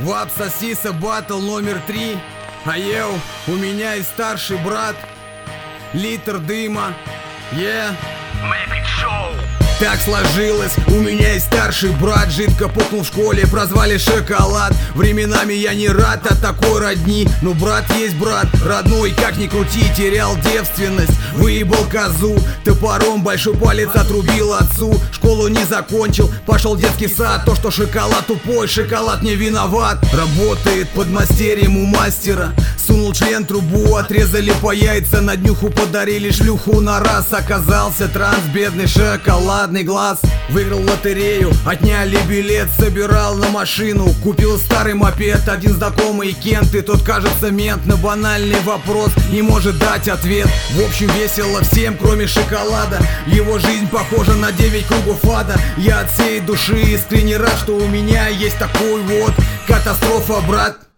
Вап Сосиса батл номер 3. Айеу, у меня и старший брат. Литр дыма. Мэппет Шоу. Так сложилось, у меня и старший брат. Жидко пукнул в школе, прозвали шоколад. Временами я не рад от такой родни, но брат есть брат, родной, как ни крути. Терял девственность, выебал козу. Топором большой палец отрубил отцу. Школу не закончил, пошел в детский сад. То, что шоколад тупой, шоколад не виноват. Работает подмастерьем у мастера. Сунул член трубу, отрезали по яйца. На днюху подарили шлюху на раз. Оказался транс, бедный шоколадный глаз. Выиграл лотерею, отняли билет. Собирал на машину, купил старый мопед. Один знакомый Кент, и тот, кажется, мент. На банальный вопрос не может дать ответ. В общем, весело всем, кроме шоколада. Его жизнь похожа на 9 кругов ада. Я от всей души искренне рад, что у меня есть такой вот катастрофа, брат.